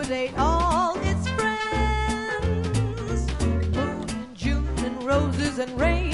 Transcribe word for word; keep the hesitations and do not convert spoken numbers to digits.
accommodate all its friends. Moon and June and roses and rain.